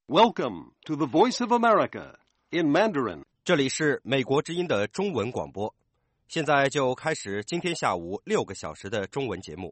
Welcome to the Voice of America in Mandarin. 这里是美国之音的中文广播，现在就开始今天下午6个小时的中文节目。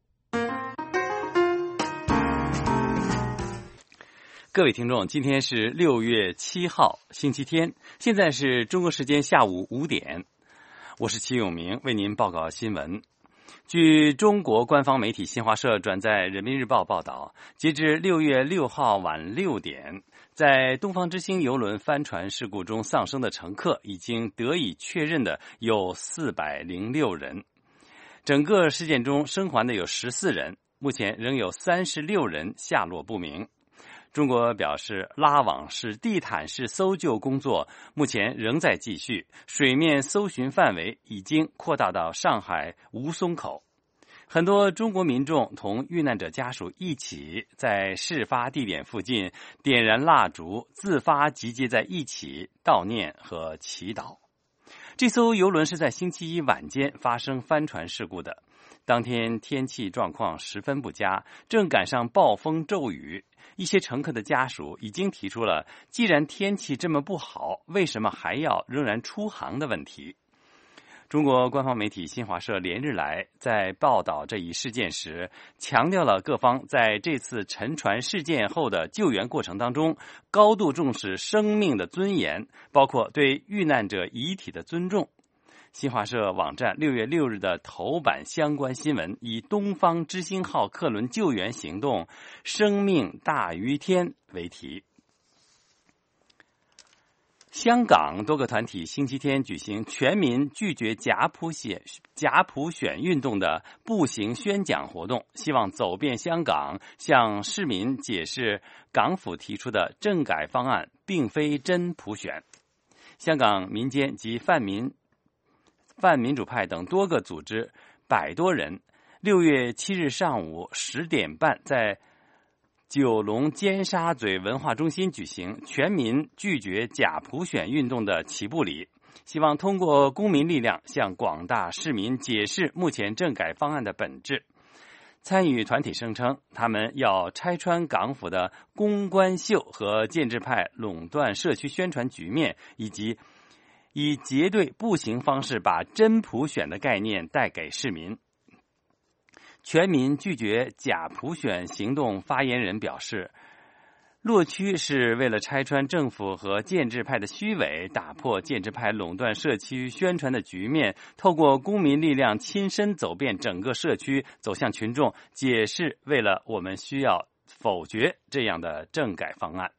各位听众，今天是6月7号，星期天，现在是中国时间下午5点，我是齐永明，为您报告新闻。据中国官方媒体新华社转载人民日报报道，截至6月6号晚6点，在东方之星邮轮帆船事故中丧生的乘客已经得以确认的有406人，整个事件中生还的有14人，目前仍有36人下落不明。中国表示，拉网式、地毯式搜救工作目前仍在继续，水面搜寻范围已经扩大到上海吴淞口。很多中国民众同遇难者家属一起在事发地点附近点燃蜡烛，自发集结在一起悼念和祈祷。这艘邮轮是在星期一晚间发生帆船事故的，当天天气状况十分不佳，正赶上暴风骤雨。一些乘客的家属已经提出了既然天气这么不好，为什么还要仍然出航的问题。中国官方媒体新华社连日来在报道这一事件时，强调了各方在这次沉船事件后的救援过程当中高度重视生命的尊严，包括对遇难者遗体的尊重。新华社网站6月6日的头版相关新闻以东方之星号客轮救援行动生命大于天为题。香港多个团体星期天举行全民拒绝假普选运动的步行宣讲活动，希望走遍香港，向市民解释港府提出的政改方案并非真普选。香港民间及泛民主派等多个组织100多人6月7日上午10点半在九龙尖沙咀文化中心举行全民拒绝假普选运动的起步礼，希望通过公民力量向广大市民解释目前政改方案的本质。参与团体声称，他们要拆穿港府的公关秀和建制派垄断社区宣传局面，以及以结对步行方式把真普选的概念带给市民。全民拒绝假普选行动发言人表示，落区是为了拆穿政府和建制派的虚伪，打破建制派垄断社区宣传的局面，透过公民力量亲身走遍整个社区，走向群众，解释为了我们需要否决这样的政改方案。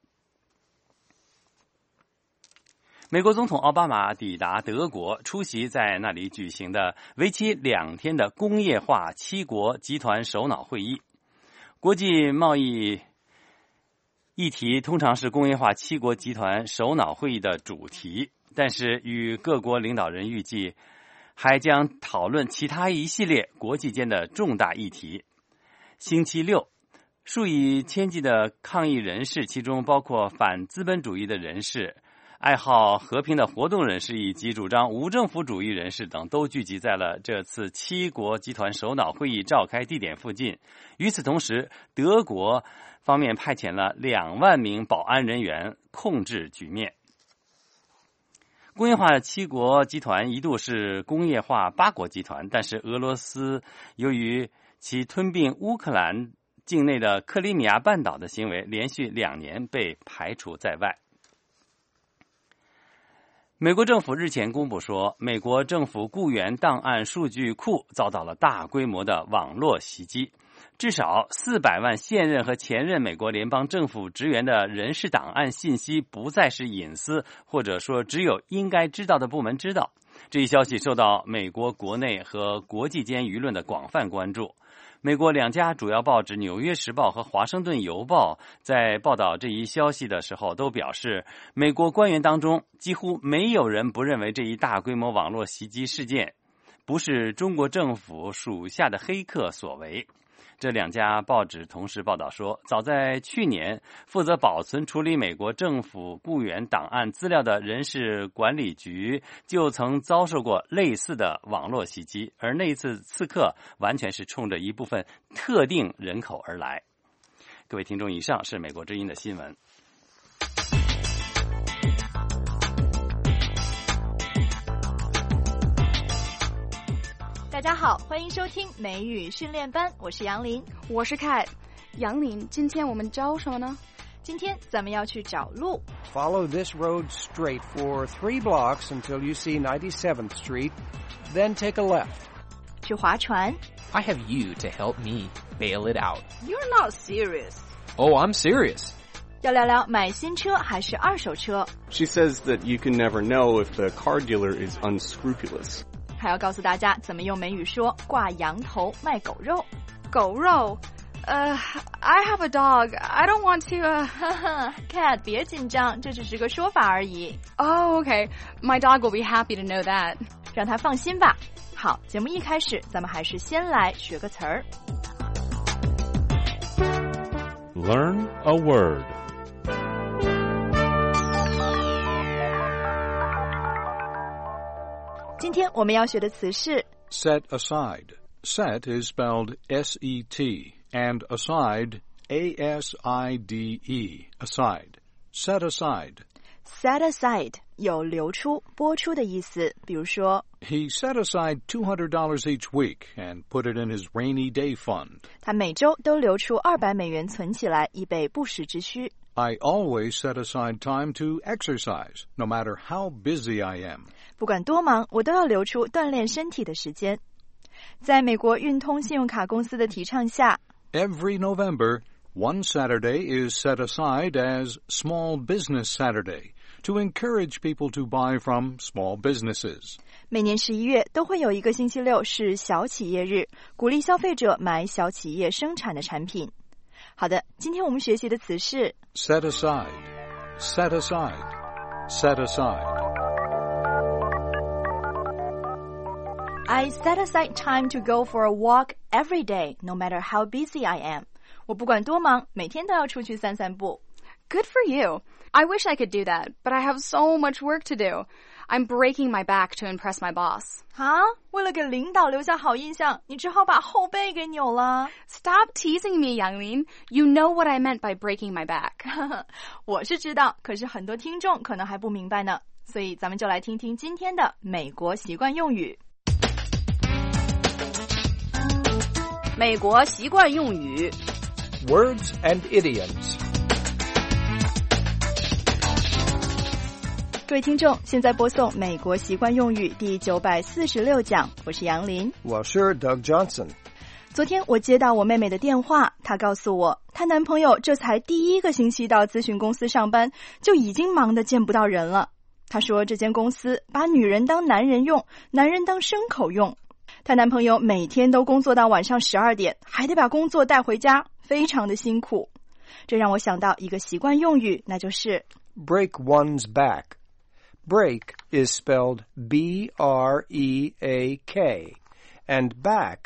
美国总统奥巴马抵达德国，出席在那里举行的为期2天的工业化7国集团首脑会议。国际贸易议题通常是工业化7国集团首脑会议的主题，但是与各国领导人预计还将讨论其他一系列国际间的重大议题。星期六，数以千计的抗议人士，其中包括反资本主义的人士、爱好和平的活动人士以及主张无政府主义人士等，都聚集在了这次7国集团首脑会议召开地点附近。与此同时，德国方面派遣了2万名保安人员控制局面。工业化7国集团一度是工业化8国集团，但是俄罗斯由于其吞并乌克兰境内的克里米亚半岛的行为，连续2年被排除在外。美国政府日前公布说，美国政府雇员档案数据库遭到了大规模的网络袭击，至少400万现任和前任美国联邦政府职员的人事档案信息不再是隐私，或者说只有应该知道的部门知道。这一消息受到美国国内和国际间舆论的广泛关注。美国2家主要报纸《纽约时报》和《华盛顿邮报》在报道这一消息的时候都表示，美国官员当中几乎没有人不认为这一大规模网络袭击事件不是中国政府属下的黑客所为。这2家报纸同时报道说，早在去年，负责保存处理美国政府雇员档案资料的人事管理局就曾遭受过类似的网络袭击，而那一次刺客完全是冲着一部分特定人口而来。各位听众，以上是美国之音的新闻。 大家好，欢迎收听美语训练班，我是杨林， 我是 Kat。杨林，今天我们找什么呢？ 今天咱们要去找路。 Follow this road straight for 3 blocks until you see 97th Street, then take a left. 去划船。 I have you to help me bail it out. You're not serious. Oh, I'm serious. 要聊聊买新车还是二手车。 She says that you can never know if the car dealer is unscrupulous. 还要告诉大家怎么用美语说挂羊头卖狗肉。 狗肉？I have a dog. I don't want to. Kat, 别紧张，这只是个说法而已。 Oh, okay. My dog will be happy to know that. 让他放心吧。好，节目一开始，咱们还是先来学个词儿。 Learn a word. 今天我们要学的词是 Set aside. Set is spelled S-E-T, and aside, A-S-I-D-E, aside. Set aside. set aside 有流出、拨出的意思，比如说 He set aside $200 each week and put it in his rainy day fund. 他每周都留出$200存起来，以备不时之需。 I always set aside time to exercise, no matter how busy I am. 不管多忙，我都要留出锻炼身体的时间。在美国运通信用卡公司的提倡下 Every November, one Saturday is set aside as Small Business Saturday to encourage people to buy from small businesses. 每年11月都会有一个星期六是小企业日，鼓励消费者买小企业生产的产品。好的，今天我们学习的词是 Set aside, set aside, set aside. I set aside time to go for a walk every day, no matter how busy I am. 我不管多忙，每天都要出去散散步。 Good for you. I wish I could do that, but I have so much work to do. I'm breaking my back to impress my boss. 啊，为了给领导留下好印象，你只好把后背给扭了。 Stop teasing me, Yanglin. You know what I meant by breaking my back. 我是知道，可是很多听众可能还不明白呢。所以咱们就来听听今天的美国习惯用语。 美国习惯用语 Words and idioms. 各位听众，现在播送美国习惯用语第946讲，我是杨林。 我是 Doug Johnson. 昨天我接到我妹妹的电话，她告诉我，她男朋友这才第1个星期到咨询公司上班，就已经忙得见不到人了。她说这间公司把女人当男人用，男人当牲口用。她男朋友每天都工作到晚上12点，还得把工作带回家，非常的辛苦。这让我想到一个习惯用语，那就是 break one's back. Break is spelled B-R-E-A-K, and back,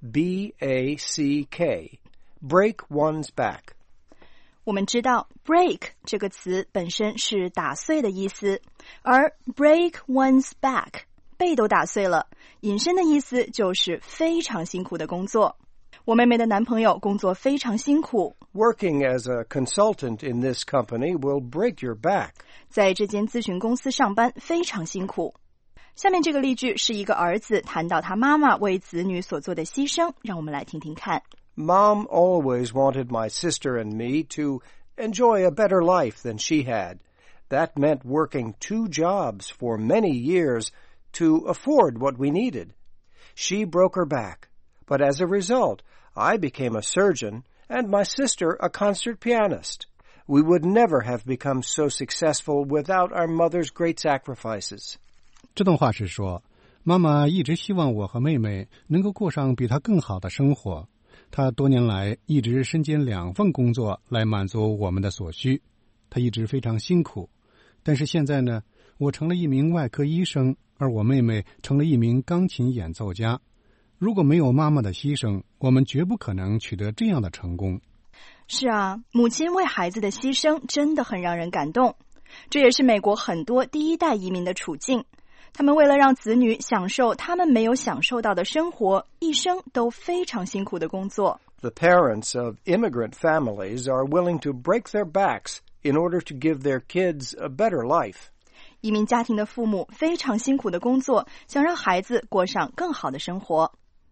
B-A-C-K. Break one's back. 我们知道 break 这个词本身是打碎的意思，而 break one's back 背都打碎了，引申的意思就是非常辛苦的工作。我妹妹的男朋友工作非常辛苦。 Working as a consultant in this company will break your back. 在这间咨询公司上班非常辛苦。下面这个例句是一个儿子谈到他妈妈为子女所做的牺牲，让我们来听听看。 Mom always wanted my sister and me to enjoy a better life than she had. That meant working 2 jobs for many years to afford what we needed. She broke her back, but as a result, I became a surgeon and my sister a concert pianist. We would never have become so successful without our mother's great sacrifices. 这段话是说，妈妈一直希望我和妹妹能够过上比她更好的生活。她多年来一直身兼2份工作来满足我们的所需。她一直非常辛苦。但是现在呢，我成了一名外科医生，而我妹妹成了一名钢琴演奏家。如果没有妈妈的牺牲，我们绝不可能取得这样的成功。 是啊，母亲为孩子的牺牲真的很让人感动。这也是美国很多第1代移民的处境。他们为了让子女享受他们没有享受到的生活，一生都非常辛苦的工作。 The parents of immigrant families are willing to break their backs in order to give their kids a better life. 移民家庭的父母非常辛苦的工作，想让孩子过上更好的生活。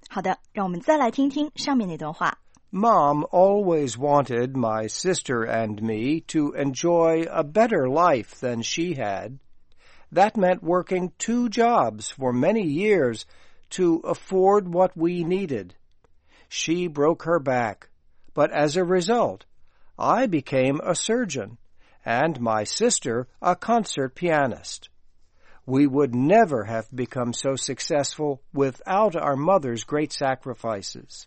好的，让我们再来听听上面那段话。 Mom always wanted my sister and me to enjoy a better life than she had. That meant working 2 jobs for many years to afford what we needed. She broke her back, but as a result, I became a surgeon, and my sister a concert pianist. We would never have become so successful without our mother's great sacrifices.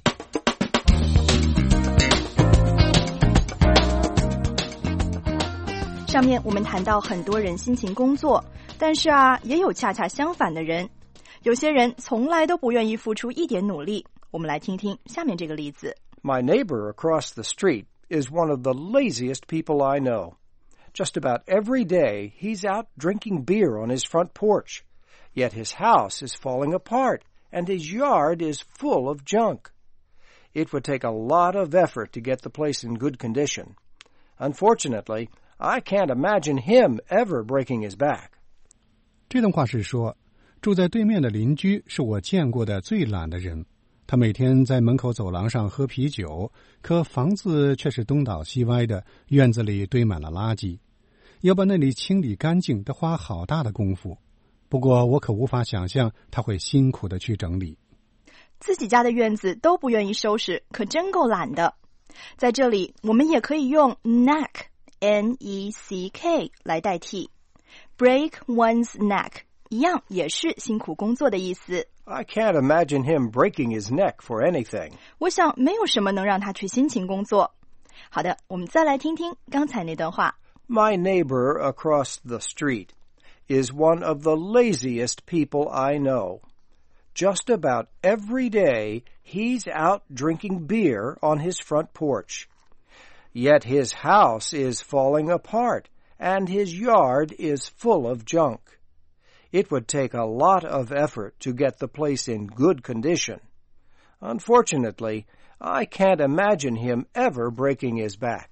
上面我们谈到很多人辛勤工作，但是也有恰恰相反的人。有些人从来都不愿意付出一点努力。我们来听听下面这个例子。 My neighbor across the street is one of the laziest people I know. Just about every day, he's out drinking beer on his front porch. Yet his house is falling apart, and his yard is full of junk. It would take a lot of effort to get the place in good condition. Unfortunately, I can't imagine him ever breaking his back. 这段话是说，住在对面的邻居是我见过的最懒的人。他每天在门口走廊上喝啤酒，可房子却是东倒西歪的，院子里堆满了垃圾。要把那里清理干净，得花好大的功夫。不过我可无法想象他会辛苦的去整理。 自己家的院子都不愿意收拾，可真够懒的。在这里，我们也可以用 neck N-E-C-K 来代替。Break one's neck 一样也是辛苦工作的意思。 I can't imagine him breaking his neck for anything. 我想没有什么能让他去辛勤工作。好的，我们再来听听刚才那段话。 My neighbor across the street is one of the laziest people I know. Just about every day, he's out drinking beer on his front porch. Yet his house is falling apart, and his yard is full of junk. It would take a lot of effort to get the place in good condition. Unfortunately, I can't imagine him ever breaking his back.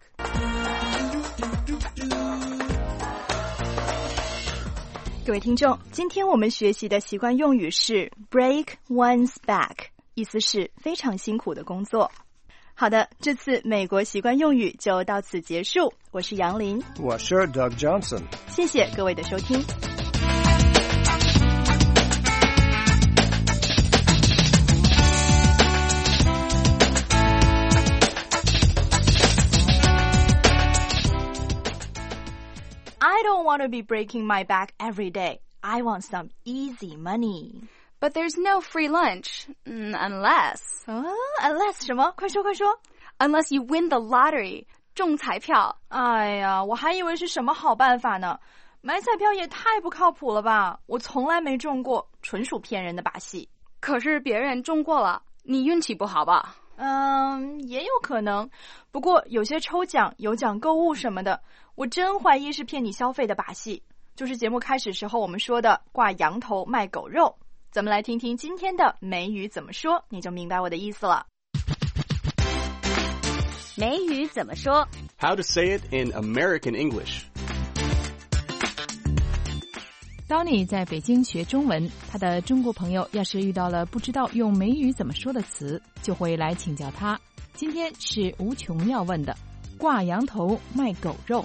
各位听众，今天我们学习的习惯用语是 break one's back， 意思是非常辛苦的工作。好的，这次美国习惯用语就到此结束。我是杨林， 我是 Doug Johnson， 谢谢各位的收听。I don't want to be breaking my back every day. I want some easy money. But there's no free lunch, unless... unless 什么？快说快说。 Unless you win the lottery, 中彩票。 哎呀，我还以为是什么好办法呢。买彩票也太不靠谱了吧，我从来没中过，纯属骗人的把戏。 可是别人中过了，你运气不好吧？ 也有可能。不过有些抽奖、有奖购物什么的，我真怀疑是骗你消费的把戏。就是节目开始时候我们说的挂羊头卖狗肉。咱们来听听今天的美语怎么说，你就明白我的意思了。 美语怎么说 How to say it in American English. Donny 在北京学中文，他的中国朋友要是遇到了不知道用美语怎么说的词，就会来请教他。今天是无穷要问的，挂羊头卖狗肉。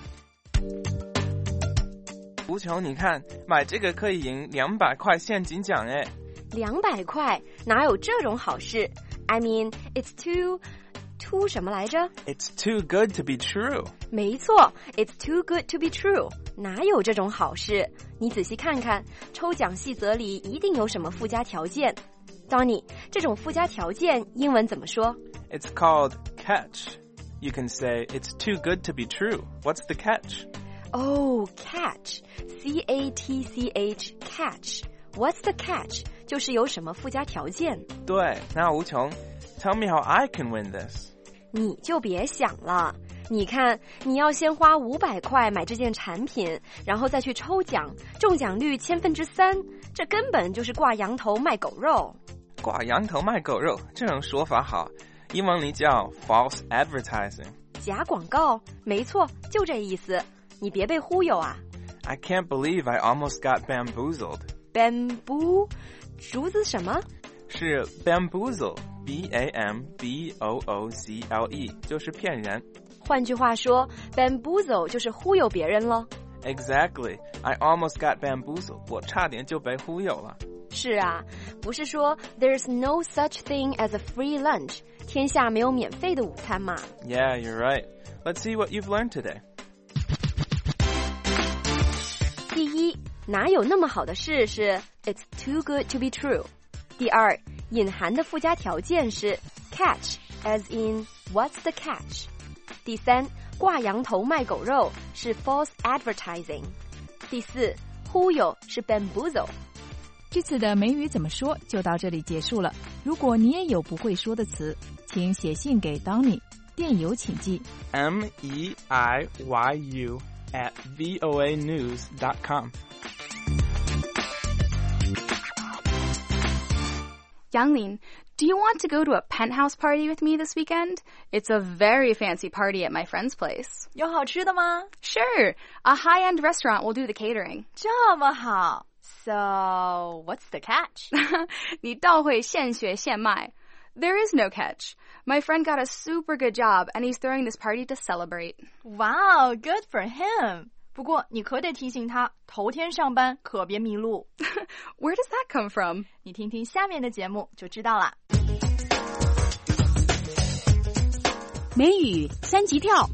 无穷，你看，买这个可以赢200块现金奖哎 ！200块，哪有这种好事 ？I mean, it's too 什么来着 ？It's too good to be true。 没错 ，It's too good to be true。哪有这种好事？你仔细看看，抽奖细则里一定有什么附加条件。Donny， 这种附加条件英文怎么说 ？It's called catch. You can say it's too good to be true. What's the catch?Oh, catch. C-A-T-C-H, catch. What's the catch? 就是有什么附加条件。 对，那无穷 Tell me how I can win this. 你就别想了。你看，你要先花500块买这件产品，然后再去抽奖，中奖率3%，这根本就是挂羊头卖狗肉。 挂羊头卖狗肉，这种说法好，英文里叫 false advertising. 假广告，没错，就这意思。你别被忽悠啊 I can't believe I almost got bamboozled. Bamboo? 竹子什么是 bamboozle, B-A-M-B-O-O-Z-L-E, 就是骗人。 换句话说 bamboozle 就是忽悠别人了。 Exactly. I almost got bamboozled. 我差点就被忽悠了。 是啊，不是说 there's no such thing as a free lunch, 天下没有免费的午餐嘛。 Yeah, you're right. Let's see what you've learned today. 第一，哪有那么好的事是 it's too good to be true。 第二，隐含的附加条件是 catch, as in what's the catch。 第三，挂羊头卖狗肉是 false advertising。 第四，忽悠是 bamboozle。 这次的美语怎么说就到这里结束了。如果你也有不会说的词，请写信给 Donny， 电邮请寄 meiyu@voanews.com。 Youngling, do you want to go to a penthouse party with me this weekend? It's a very fancy party at my friend's place. 有好吃的吗？ Sure. A high-end restaurant will do the catering. 这么好。So, what's the catch? 你倒会现学现卖。There is no catch. My friend got a super good job, and he's throwing this party to celebrate. Wow, good for him. 不过你可得提醒他，头天上班可别迷路。 Where does that come from? 你听听下面的节目就知道了。 美语三级跳。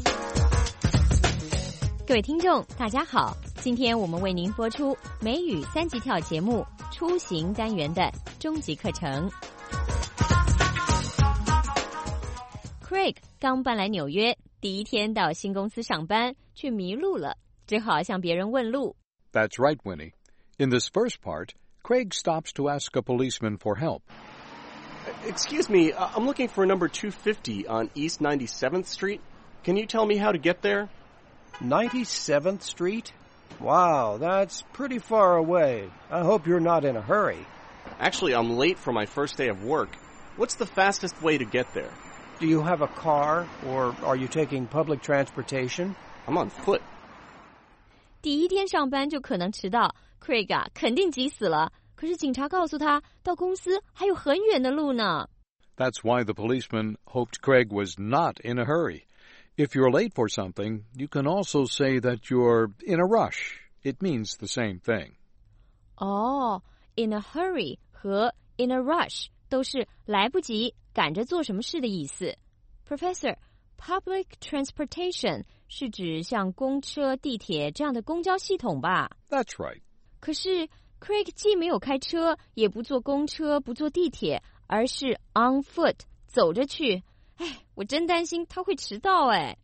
各位听众，大家好，今天我们为您播出美语三级跳节目出行单元的终极课程。Craig 刚搬来纽约，第一天到新公司上班，却迷路了，只好向别人问路。 That's right, Winnie. In this first part, Craig stops to ask a policeman for help. Excuse me, I'm looking for number 250 on East 97th Street. Can you tell me how to get there? 97th Street? Wow, that's pretty far away. I hope you're not in a hurry. Actually, I'm late for my first day of work. What's the fastest way to get there? Do you have a car, or are you taking public transportation? I'm on foot. 第一天上班就可能迟到 Craig 啊，肯定急死了。可是警察告诉他，到公司还有很远的路呢。 That's why the policeman hoped Craig was not in a hurry. If you're late for something, you can also say that you're in a rush. It means the same thing. 哦 in a hurry 和 in a rush 都是来不及赶着做什么事的意思。 Professor, public transportation 是指像公车、地铁这样的公交系统吧？ That's right. 可是 Craig 既没有开车，也不坐公车，不坐地铁，而是 on foot 走着去。哎，我真担心他会迟到哎。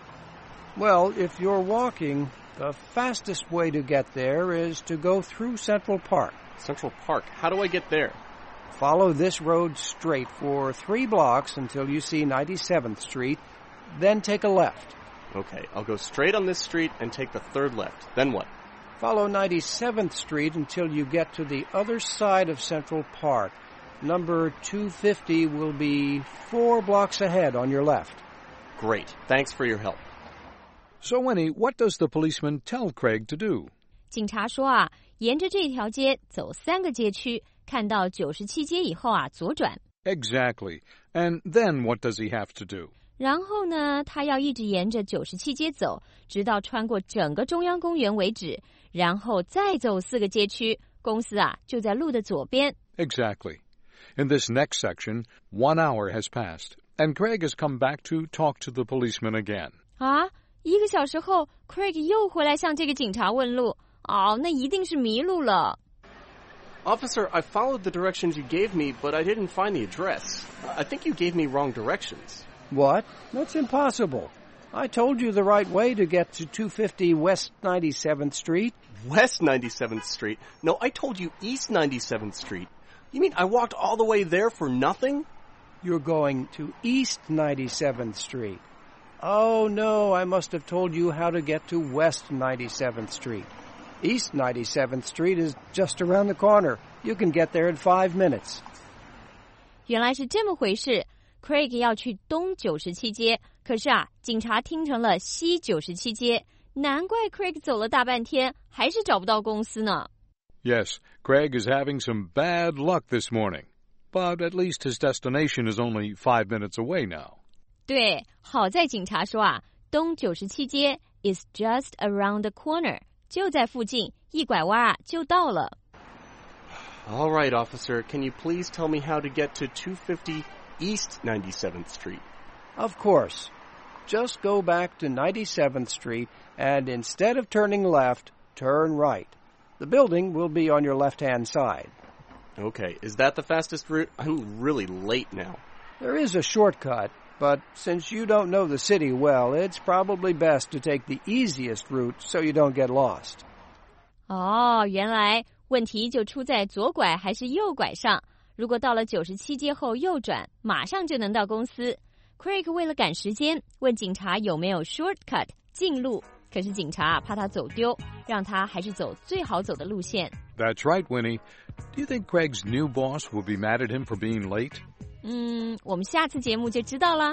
Well, if you're walking, the fastest way to get there is to go through Central Park. Central Park? How do I get there? Follow this road straight for 3 blocks until you see 97th Street, then take a left. Okay, I'll go straight on this street and take the third left. Then what? Follow 97th Street until you get to the other side of Central Park. Number 250 will be 4 blocks ahead on your left. Great. Thanks for your help. So, Winnie, what does the policeman tell Craig to do? 警察说啊，沿着这条街走3个街区，看到97街以后啊，左转。 Exactly. And then what does he have to do? 然后呢，他要一直沿着97街走，直到穿过整个中央公园为止，然后再走4个街区。公司啊，就在路的左边。 Exactly. In this next section, 1 hour has passed, and Craig has come back to talk to the policeman again. 啊，1个小时后 ，Craig 又回来向这个警察问路。哦，那一定是迷路了。 Officer, I followed the directions you gave me, but I didn't find the address. I think you gave me wrong directions. What? That's impossible. I told you the right way to get to 250 West 97th Street. West 97th Street? No, I told you East 97th Street. You mean I walked all the way there for nothing? You're going to East 97th Street. Oh, no, I must have told you how to get to West 97th Street. East 97th Street is just around the corner. You can get there in 5 minutes. 原来是这么回事。Craig 要去东97街，可是啊，警察听成了西97街，难怪 Craig 走了大半天，还是找不到公司呢。 Yes, Craig is having some bad luck this morning. but at least his destination is only 5 minutes away now. 对，好在警察说啊，东97街 is just around the corner， 就在附近，一拐弯啊就到了。 All right, officer, can you please tell me how to get to 250 East 97th Street? Of course. Just go back to 97th Street and instead of turning left, turn right. The building will be on your left-hand side. Okay, is that the fastest route? I'm really late now. There is a shortcut, but since you don't know the city well, it's probably best to take the easiest route so you don't get lost. 哦，原来问题就出在左拐还是右拐上。如果到了97街后右转，马上就能到公司。Craig 为了赶时间，问警察有没有 shortcut 近路，可是警察怕他走丢，让他还是走最好走的路线。 That's right, Winnie. Do you think Craig's new boss will be mad at him for being late? 我们下次节目就知道了。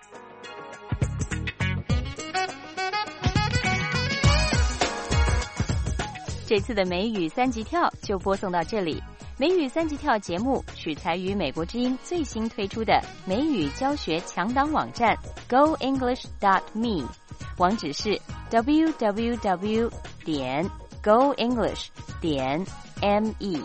这次的美语三级跳就播送到这里。美语三级跳节目取材于美国之音最新推出的美语教学强档网站 goenglish.me， 网址是 www.goenglish.me。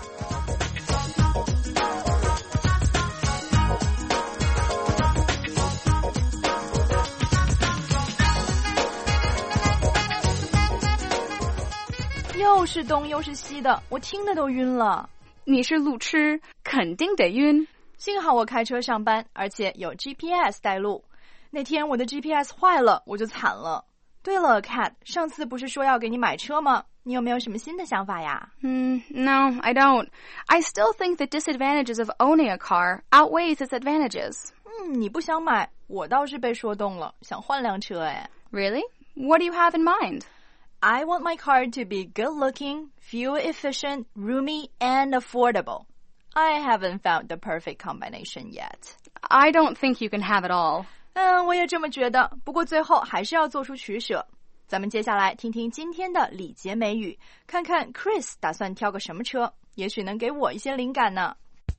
又是东又是西的，我听得都晕了。 你是路痴，肯定得晕。 幸好我开车上班，而且有 GPS 带路。那天我的 GPS 坏了，我就惨了。对了 Kat， 上次不是说要给你买车吗？你有没有什么新的想法呀 ？No, I don't. I still think the disadvantages of owning a car outweighs its advantages. 你不想买，我倒是被说动了，想换辆车哎。 Really? What do you have in mind?I want my car to be good-looking, fuel-efficient, roomy, and affordable. I haven't found the perfect combination yet. I don't think you can have it all. 我也这么觉得，不过最后还是要做出取舍。咱们接下来听听今天的礼节美语，看看 Chris 打算挑个什么车，也许能给我一些灵感呢。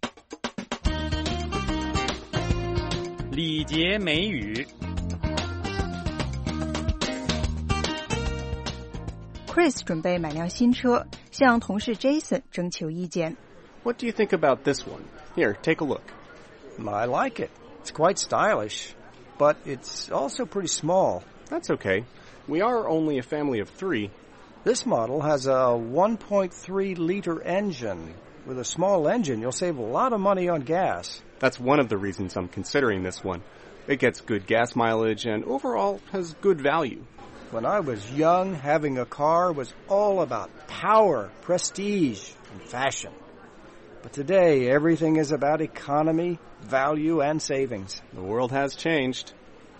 礼节美语。 Chris 准备买辆新车，向同事 Jason 征求意见。 What do you think about this one? Here, take a look. I like it. It's quite stylish, but it's also pretty small. That's okay. We are only a family of 3. This model has a 1.3-liter engine. With a small engine, you'll save a lot of money on gas. That's one of the reasons I'm considering this one. It gets good gas mileage and overall has good value.When I was young, having a car was all about power, prestige, and fashion. But today, everything is about economy, value, and savings. The world has changed.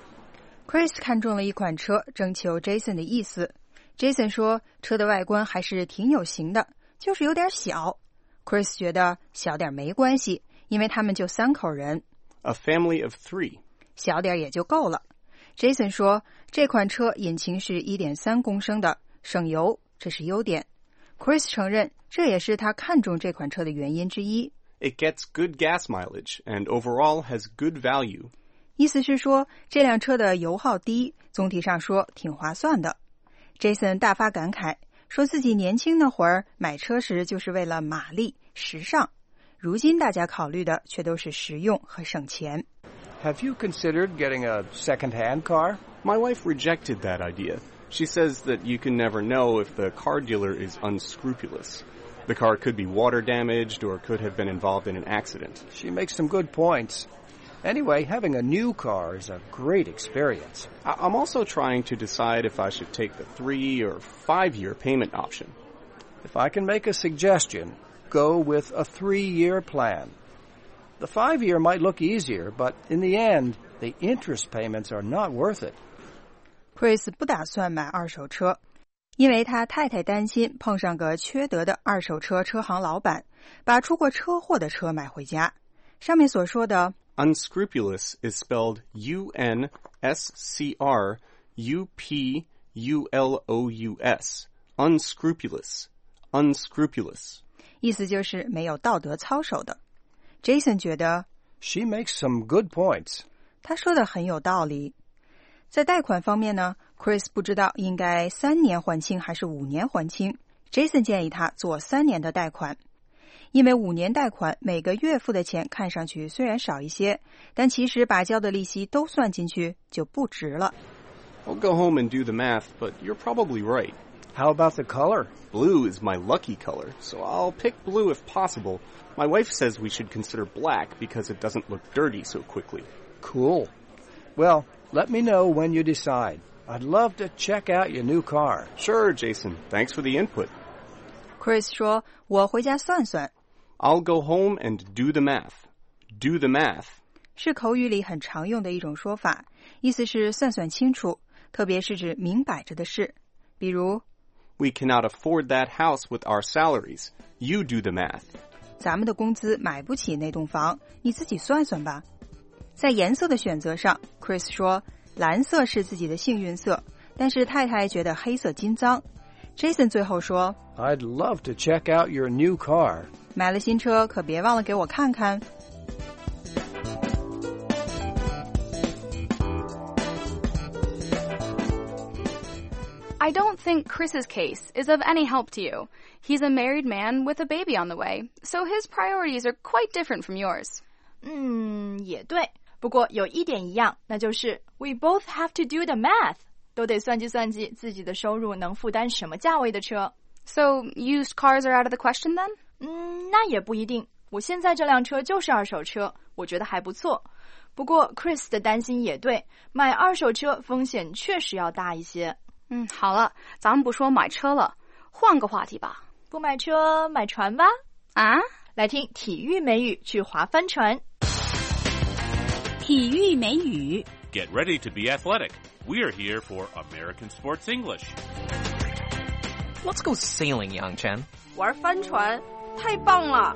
Chris 看中了一款车，征求 Jason 的意思。Jason 说，车的外观还是挺有型的，就是有点小。Chris 觉得小点没关系，因为他们就3口人。 A family of 3. 小点也就够了。Jason 说，这款车引擎是 1.3 公升的，省油，这是优点。Chris 承认，这也是他看中这款车的原因之一。 It gets good gas mileage and overall has good value. 意思是说，这辆车的油耗低，总体上说挺划算的。Jason 大发感慨，说自己年轻那会儿买车时就是为了马力、时尚，如今大家考虑的却都是实用和省钱。 Have you considered getting a second-hand car? My wife rejected that idea. She says that you can never know if the car dealer is unscrupulous. The car could be water damaged or could have been involved in an accident. She makes some good points. Anyway, having a new car is a great experience. I'm also trying to decide if I should take the 3 or 5-year payment option. If I can make a suggestion, go with a 3-year plan.The 5-year might look easier, but in the end, the interest payments are not worth it. Chris 不打算买二手车，因为他太太担心碰上个缺德的二手车车行老板，把出过车祸的车买回家。上面所说的 unscrupulous is spelled U-N-S-C-R-U-P-U-L-O-U-S. Unscrupulous. Unscrupulous. 意思就是没有道德操守的。 Jason 觉得 She makes some good points. 他说的很有道理。在贷款方面呢 Chris 不知道应该3年还清还是5年还清。Jason 建议他做3年的贷款，因为5年贷款每个月付的钱看上去虽然少一些，但其实把交的利息都算进去就不值了。 I'll go home and do the math, but you're probably right. How about the color? Blue is my lucky color, so I'll pick blue if possible. My wife says we should consider black because it doesn't look dirty so quickly. Cool. Well, let me know when you decide. I'd love to check out your new car. Sure, Jason. Thanks for the input. Chris 说我回家算算。 I'll go home and do the math. Do the math. 是口语里很常用的一种说法，意思是算算清楚，特别是指明摆着的事。比如 We cannot afford that house with our salaries. You do the math. 咱们的工资买不起那栋房，你自己算算吧。在颜色的选择上 Chris 说蓝色是自己的幸运色，但是太太觉得黑色金脏。Jason 最后说 I'd love to check out your new car. 买了新车可别忘了给我看看。 I don't think Chris's case is of any help to you. He's a married man with a baby on the way, so his priorities are quite different from yours. 也对，不过有一点一样，那就是 we both have to do the math. 都得算计算计自己的收入能负担什么价位的车。 So used cars are out of the question then? 那也不一定。我现在这辆车就是二手车，我觉得还不错。不过 Chris 的担心也对，买二手车风险确实要大一些。 好了，咱们不说买车了，换个话题吧。 不买车，买船吧。 啊？ 来听体育美语去划帆船。 体育美语 Get ready to be athletic. We're here for American Sports English. Let's go sailing, Yang Chen. 玩帆船，太棒了！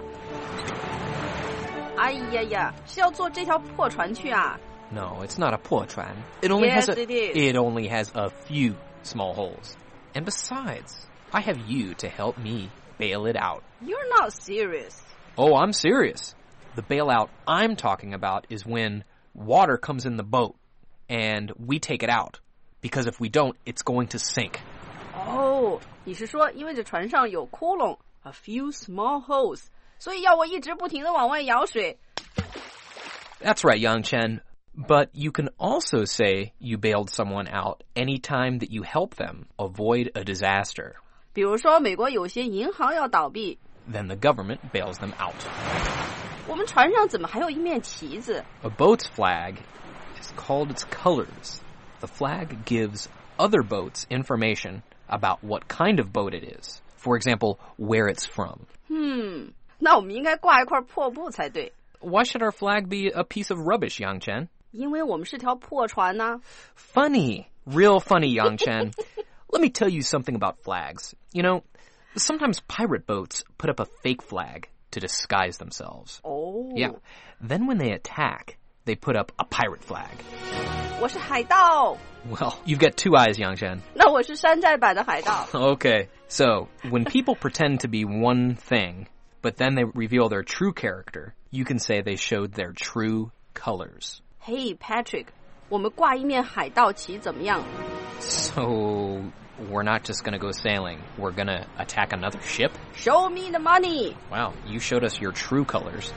哎呀呀，是要坐这条破船去啊 No, it's not a 破船. It only Yes, has it is. It only has a few small holes. And besides, I have you to help me bail it out. You're not serious. Oh, I'm serious. The bailout I'm talking about is when water comes in the boat and we take it out. Because if we don't, it's going to sink. 哦，你是说因为这船上有窟窿 ，a few small holes， 所以要我一直不停地往外舀水。 That's right, Yang Chen. But you can also say you bailed someone out anytime that you help them avoid a disaster. 比如说，美国有些银行要倒闭 Then the government bails them out. 我们船上怎么还有一面旗子 A boat's flag is called its colors. The flag gives other boats information about what kind of boat it is. For example, where it's from. 那我们应该挂一块破布才对。 Why should our flag be a piece of rubbish, Yang Chen? 因为我们是条破船呐。 Funny. Real funny, Yang Chen. Let me tell you something about flags. You know, sometimes pirate boats put up a fake flag to disguise themselves. Oh. Yeah. Then when they attack, they put up a pirate flag. 我是海盗。 Well, you've got two eyes, Yang Chen. 那我是山寨版的海盗。 Okay. So, when people pretend to be one thing, but then they reveal their true character, you can say they showed their true colors. Hey, Patrick, 我们挂一面海盗旗怎么样？ So, we're not just going to go sailing. We're going to attack another ship? Show me the money. Wow, you showed us your true colors.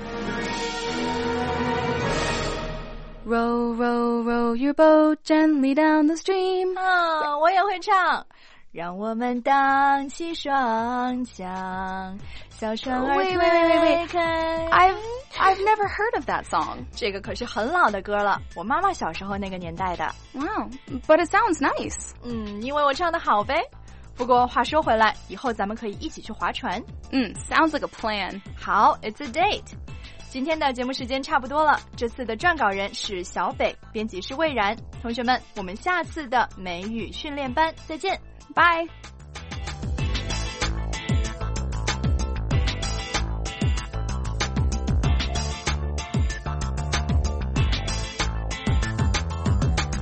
Row, row, row your boat gently down the stream. 我也会唱。让我们荡起双桨，小船儿推开。 I've never heard of that song. 这个可是很老的歌了，我妈妈小时候那个年代的。 Wow, but it sounds nice. 因为我唱得好呗。不过话说回来，以后咱们可以一起去划船。 Sounds like a plan. 好 ，It's a date. 今天的节目时间差不多了，这次的撰稿人是小北，编辑是魏然。同学们，我们下次的美语训练班再见。 Bye.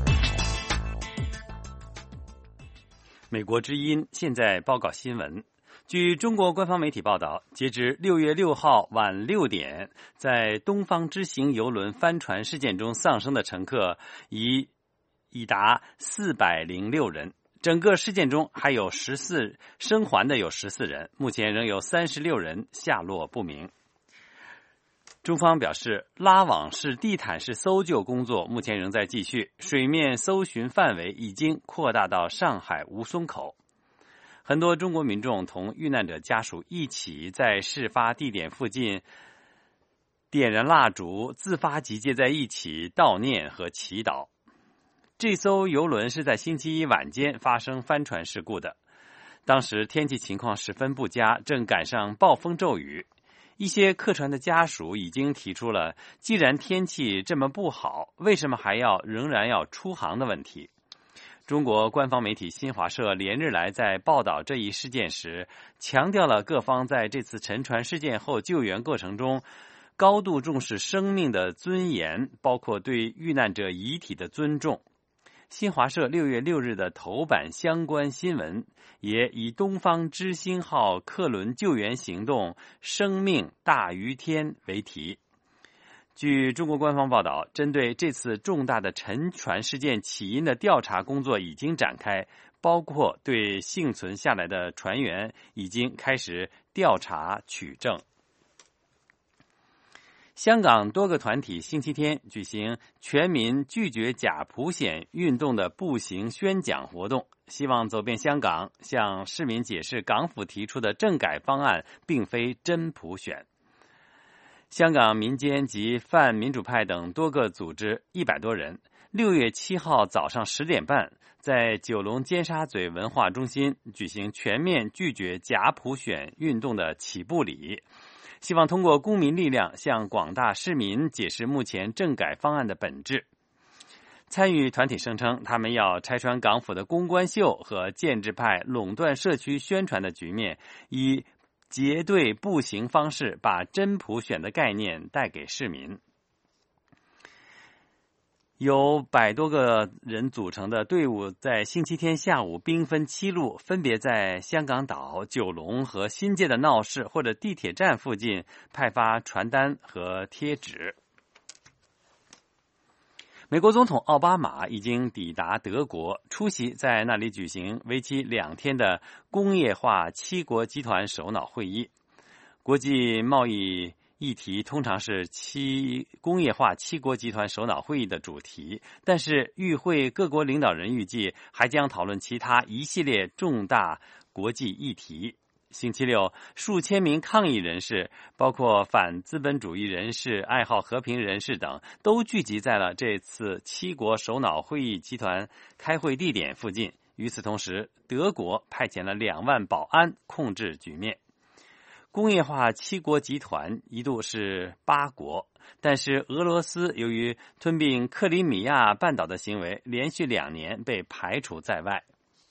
美国之音现在报告新闻。 据中国官方媒体报道，截至6月6号晚6点，在东方之行邮轮翻船事件中丧生的乘客已达406人。整个事件中还有生还的有14人，目前仍有36人下落不明。中方表示，拉网式、地毯式搜救工作目前仍在继续，水面搜寻范围已经扩大到上海吴淞口。很多中国民众同遇难者家属一起在事发地点附近点燃蜡烛，自发集结在一起悼念和祈祷。这艘邮轮是在星期一晚间发生翻船事故的，当时天气情况十分不佳，正赶上暴风骤雨。一些客船的家属已经提出了，既然天气这么不好，为什么仍然要出航的问题。中国官方媒体新华社连日来在报道这一事件时，强调了各方在这次沉船事件后救援过程中高度重视生命的尊严，包括对遇难者遗体的尊重。新华社6月6日的头版相关新闻也以东方之星号客轮救援行动生命大于天为题。据中国官方报道，针对这次重大的沉船事件起因的调查工作已经展开，包括对幸存下来的船员已经开始调查取证。香港多个团体星期天举行全民拒绝假普选运动的步行宣讲活动，希望走遍香港，向市民解释港府提出的政改方案并非真普选。香港民间及泛民主派等多个组织100多人6月7号早上10点半在九龙尖沙咀文化中心举行全面拒绝假普选运动的起步礼，希望通过公民力量向广大市民解释目前政改方案的本质。参与团体声称，他们要拆穿港府的公关秀和建制派垄断社区宣传的局面，以结对步行方式把真普选的概念带给市民。由100多个人组成的队伍在星期天下午兵分7路，分别在香港岛、九龙和新界的闹市或者地铁站附近派发传单和贴纸。美国总统奥巴马已经抵达德国，出席在那里举行为期2天的工业化7国集团首脑会议。国际贸易议题通常是工业化7国集团首脑会议的主题，但是与会各国领导人预计还将讨论其他一系列重大国际议题。星期六，数千名抗议人士，包括反资本主义人士、爱好和平人士等，都聚集在了这次7国首脑会议集团开会地点附近。与此同时，德国派遣了2万保安控制局面。工业化7国集团一度是8国，但是俄罗斯由于吞并克里米亚半岛的行为，连续2年被排除在外。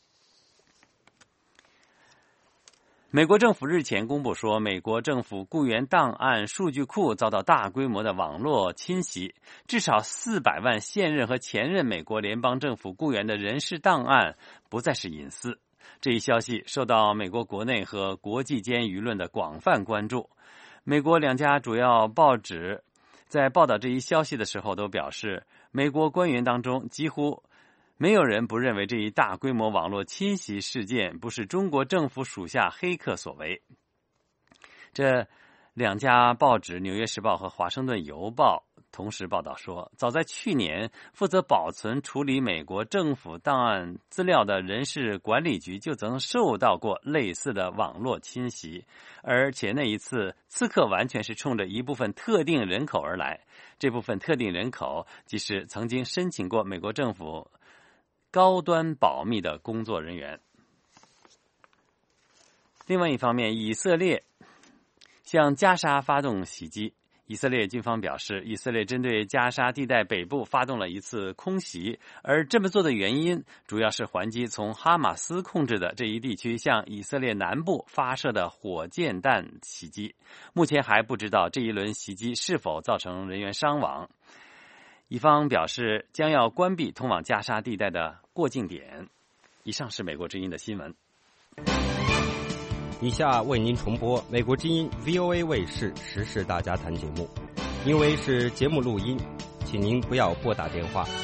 美国政府日前公布说，美国政府雇员档案数据库遭到大规模的网络侵袭，至少400万现任和前任美国联邦政府雇员的人事档案不再是隐私。这一消息受到美国国内和国际间舆论的广泛关注。美国2家主要报纸在报道这一消息的时候都表示，美国官员当中几乎没有人不认为这一大规模网络侵袭事件不是中国政府属下黑客所为。这2家报纸《纽约时报》和《华盛顿邮报》同时报道说，早在去年，负责保存处理美国政府档案资料的人事管理局就曾受到过类似的网络侵袭，而且那一次刺客完全是冲着一部分特定人口而来，这部分特定人口即是曾经申请过美国政府高端保密的工作人员。另外一方面，以色列向加沙发动袭击。以色列军方表示，以色列针对加沙地带北部发动了一次空袭，而这么做的原因主要是还击从哈马斯控制的这一地区向以色列南部发射的火箭弹袭击。目前还不知道这一轮袭击是否造成人员伤亡。以方表示将要关闭通往加沙地带的过境点。以上是美国之音的新闻。 以下为您重播美国之音 VOA 卫视时事大家谈节目，因为是节目录音，请您不要拨打电话。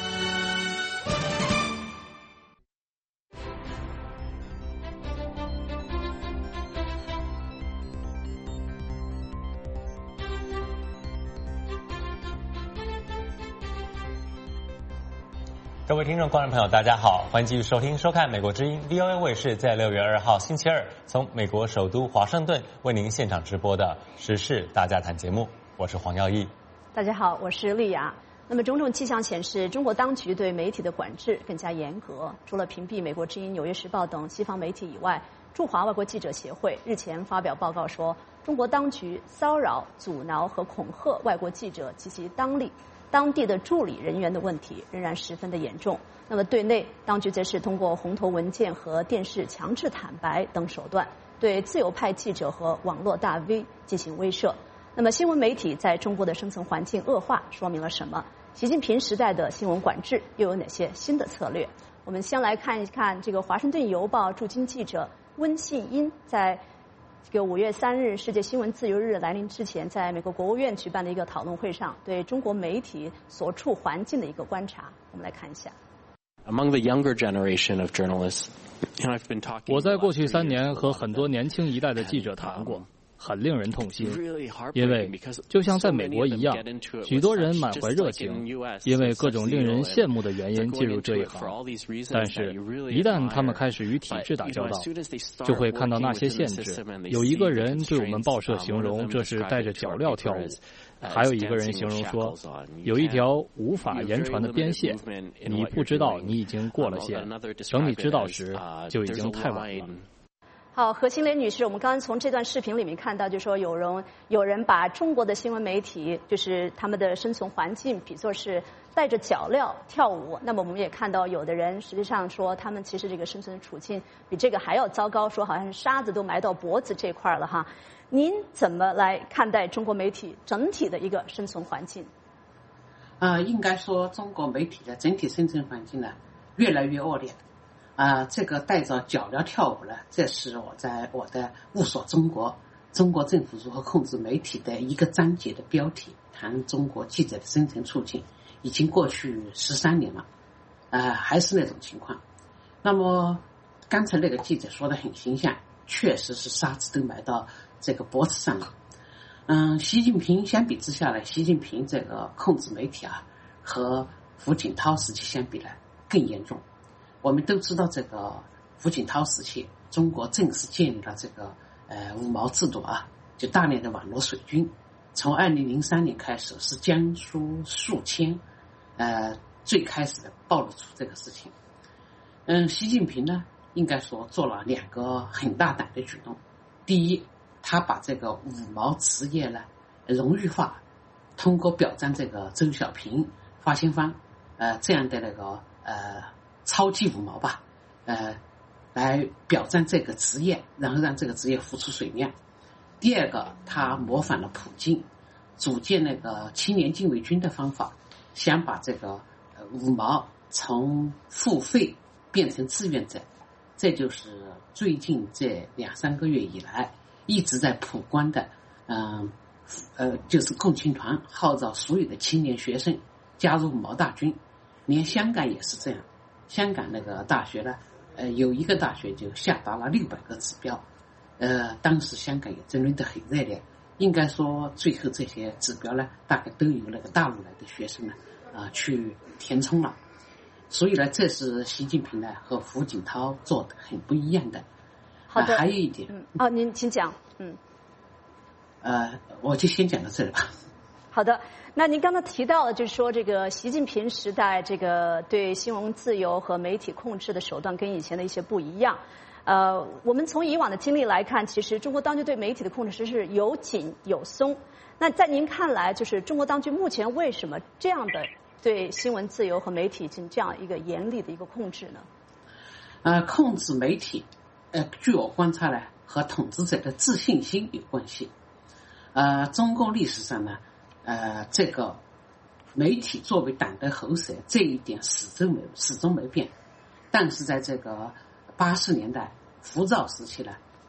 各位听众、观众朋友，大家好，欢迎继续收听、收看美国之音 VOA 卫视在6月2号星期二从美国首都华盛顿为您现场直播的时事大家谈节目，我是黄耀义。 大家好，我是丽雅。那么种种迹象显示，中国当局对媒体的管制更加严格。除了屏蔽美国之音、纽约时报等西方媒体以外，驻华外国记者协会日前发表报告说，中国当局骚扰、阻挠和恐吓外国记者及其当地的助理人员的问题仍然十分的严重。那么对内，当局则是通过红头文件和电视强制坦白等手段，对自由派记者和网络大 V 进行威慑。那么新闻媒体在中国的生存环境恶化说明了什么？习近平时代的新闻管制又有哪些新的策略？我们先来看一看这个《华盛顿邮报》驻京记者温信英在这个5月3日世界新闻自由日来临之前，在美国国务院举办的一个讨论会上，对中国媒体所处环境的一个观察。我们来看一下。 Among the younger generation of journalists, 我在过去3年和很多年轻一代的记者谈过，很令人痛心，因为就像在美国一样，许多人满怀热情，因为各种令人羡慕的原因进入这一行，但是一旦他们开始与体制打交道，就会看到那些限制。有一个人对我们报社形容这是带着脚镣跳舞，还有一个人形容说，有一条无法言传的边线，你不知道你已经过了线，等你知道时就已经太晚了。 好，何新莲女士，我们刚刚从这段视频里面看到，就说有人把中国的新闻媒体，就是他们的生存环境比作是带着脚镣跳舞。那么我们也看到，有的人实际上说他们其实这个生存处境比这个还要糟糕，说好像是沙子都埋到脖子这块了哈。您怎么来看待中国媒体整体的一个生存环境？ 应该说中国媒体的整体生存环境呢越来越恶劣。这个带着脚镣跳舞呢，这是我在我的《雾锁中国：中国政府如何控制媒体》的一个章节的标题，谈中国记者的生存处境。已经过去13年了，还是那种情况。那么刚才那个记者说的很形象，确实是沙子都埋到这个脖子上了。习近平相比之下呢，习近平这个控制媒体和胡锦涛时期相比呢更严重。我们都知道，这个胡锦涛时期，中国正式建立了这个五毛制度就大量的网络水军。从2003年开始，是江苏宿迁最开始的暴露出这个事情。习近平呢，应该说做了2个很大胆的举动。第一，他把这个五毛职业呢荣誉化，通过表彰这个周小平、花先芳这样的那个超级五毛吧，来表彰这个职业，然后让这个职业浮出水面。第二个，他模仿了普京，组建那个青年禁卫军的方法，想把这个五毛从付费变成志愿者。这就是最近这2-3个月以来一直在曝光的，就是共青团号召所有的青年学生加入五毛大军。连香港也是这样，香港那个大学呢，有一个大学就下达了600个指标，当时香港也争论得很热烈。应该说，最后这些指标呢，大概都由那个大陆来的学生呢，去填充了。所以呢，这是习近平呢和胡锦涛做的很不一样的。 好的， 还有一点， 您请讲。 我就先讲到这里吧。 好的，那您刚才提到了，就是说这个习近平时代这个对新闻自由和媒体控制的手段跟以前的一些不一样。我们从以往的经历来看，其实中国当局对媒体的控制是有紧有松。那在您看来，就是中国当局目前为什么这样的对新闻自由和媒体进行这样一个严厉的一个控制呢？ 控制媒体，据我观察呢，和统治者的自信心有关系。中共历史上呢，这个媒体作为党的喉舌，这一点始终没变。但是在这个80年代浮躁时期呢，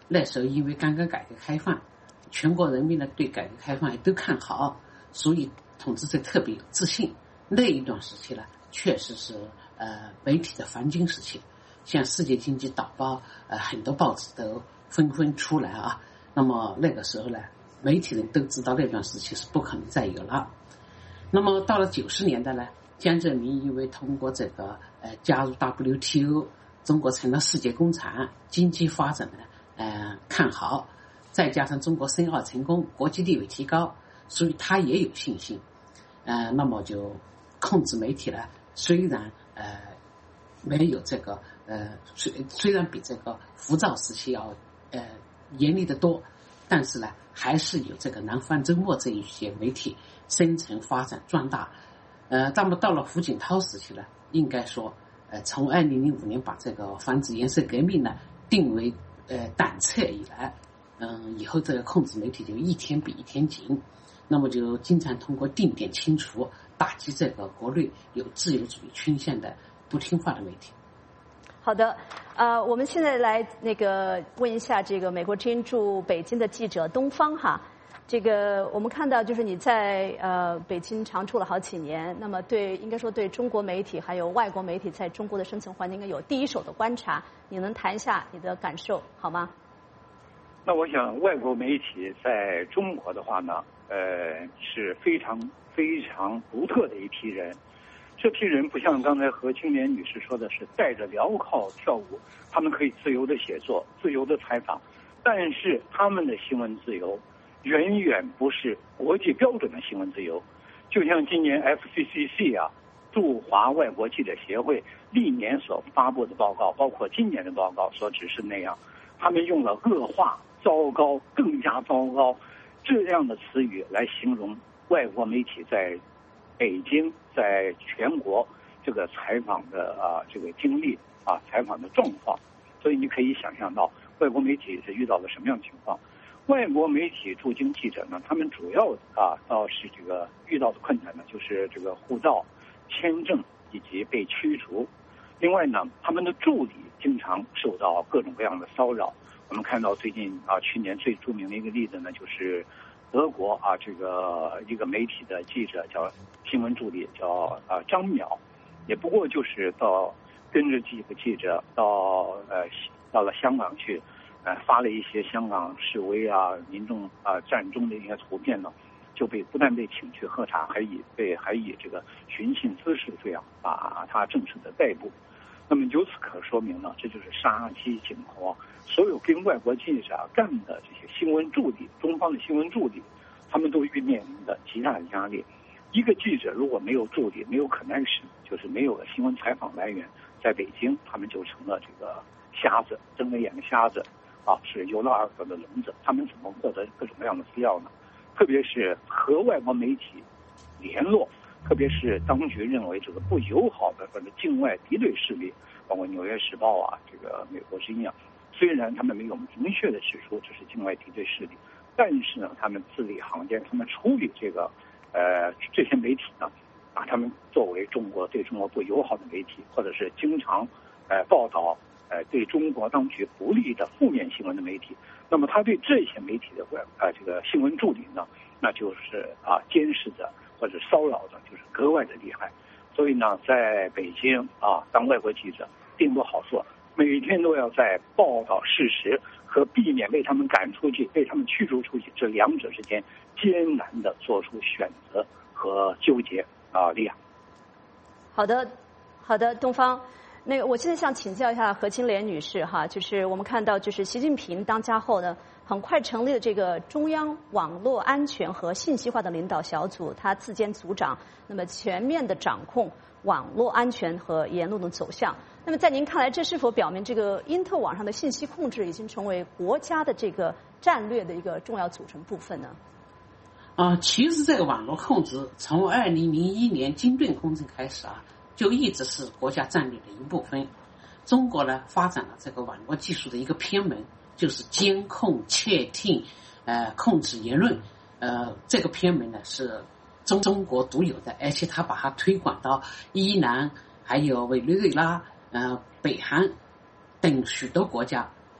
那时候因为刚刚改革开放，全国人民呢对改革开放也都看好，所以统治者特别有自信。那一段时期呢，确实是媒体的黄金时期，像世界经济导报很多报纸都纷纷出来啊。那么那个时候呢，媒体人都知道那段时期是不可能再有了。那么到了90年代呢，江泽民因为通过这个加入 WTO， 中国成了世界工厂，经济发展呢看好，再加上中国申奥成功，国际地位提高，所以他也有信心。那么就控制媒体呢，虽然没有这个虽然比这个浮躁时期要严厉得多，但是呢还是有这个南方周末这一些媒体生存发展壮大。那么到了胡锦涛时期呢，应该说从2005年把这个防止颜色革命呢定为党策以来，以后这个控制媒体就一天比一天紧，那么就经常通过定点清除打击这个国内有自由主义倾向的不听话的媒体。 好的，我们现在来问一下这个美国之音驻北京的记者东方哈。这个我们看到就是你在北京常住了好几年，那么应该说对中国媒体还有外国媒体在中国的生存环境应该有第一手的观察，你能谈一下你的感受好吗？ 那我想外国媒体在中国的话呢，是非常非常独特的一批人。这批人不像刚才何青莲女士说的是带着镣铐跳舞，他们可以自由的写作，自由的采访，但是他们的新闻自由远远不是国际标准的新闻自由。就像今年 FCCC 驻华外国记者协会历年所发布的报告，包括今年的报告所指示那样，他们用了恶化、糟糕、更加糟糕这样的词语来形容外国媒体在北京在全国这个采访的这个经历采访的状况。所以你可以想象到外国媒体是遇到了什么样的情况。外国媒体驻京记者呢，他们主要倒是这个遇到的困难呢，就是这个护照、签证以及被驱逐。另外呢，他们的助理经常受到各种各样的骚扰。我们看到最近去年最著名的一个例子呢，就是德国这个一个媒体的记者叫新闻助理叫张淼，也不过就是跟着几个记者到了香港去，发了一些香港示威民众战中的一些图片呢，就不但被请去喝茶，还以这个寻衅滋事这样把他正式的逮捕。那么由此可说明呢，这就是杀鸡儆猴。所有跟外国记者干的这些新闻助理，中方的新闻助理，他们都面临的极大的压力。一个记者如果没有助理，没有connection，就是没有新闻采访来源，在北京他们就成了这个瞎子，睁着眼的瞎子是有了耳朵的聋子。他们怎么获得各种各样的资料呢？特别是和外国媒体联络，特别是当局认为这个不友好的或者境外敌对势力，包括《纽约时报》这个美国之音虽然他们没有明确的指出这是境外敌对势力，但是呢，他们字里行间，他们处理这些媒体呢，把他们作为对中国不友好的媒体，或者是经常报道对中国当局不利的负面新闻的媒体。那么他对这些媒体的这个新闻助理呢，那就是监视着或者骚扰的，就是格外的厉害。所以呢，在北京当外国记者并不好做，每天都要在报道事实和避免被他们赶出去、被他们驱逐出去这两者之间艰难的做出选择和纠结利亚。 好的，东方。我现在想请教一下何青莲女士就是我们看到就是习近平当家后呢，很快成立了这个中央网络安全和信息化的领导小组，他自兼组长，那么全面的掌控网络安全和言论的走向。那么在您看来，这是否表明这个因特网上的信息控制已经成为国家的这个战略的一个重要组成部分呢？ 其实这个网络控制从2001年金盾工程开始就一直是国家战略的一部分。中国呢发展了这个网络技术的一个偏门，就是监控、窃听、控制言论。这个偏门呢是中国独有的，而且他把它推广到伊朗、还有委内瑞拉、北韩等许多国家。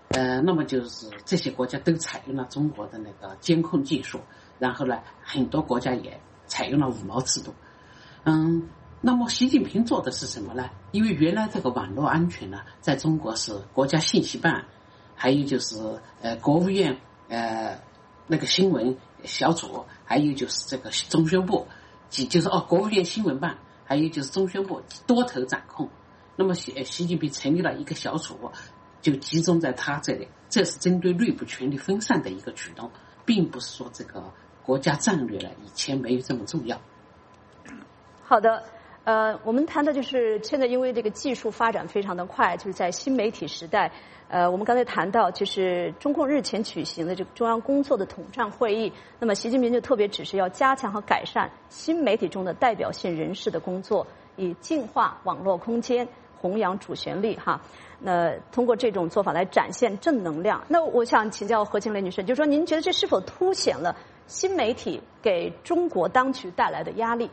那么就是这些国家都采用了中国的那个监控技术，然后呢，很多国家也采用了5毛制度。那么习近平做的是什么呢？因为原来这个网络安全呢，在中国是国家信息办，还有就是国务院那个新闻小组，还有就是这个中宣部，就是国务院新闻办，还有就是中宣部多头掌控。那么习近平成立了一个小组，就集中在他这里，这是针对内部权力分散的一个举动，并不是说这个国家战略呢以前没有这么重要。 好的。我们谈的就是现在因为这个技术发展非常的快，就是在新媒体时代，我们刚才谈到就是中共日前举行的这个中央工作的统战会议，那么习近平就特别指示要加强和改善新媒体中的代表性人士的工作，以净化网络空间，弘扬主旋律哈。那通过这种做法来展现正能量。那我想请教何庆雷女士，就是说您觉得这是否凸显了新媒体给中国当局带来的压力？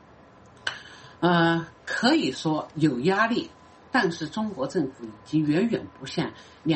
可以说有压力，但是中国政府已经远远不像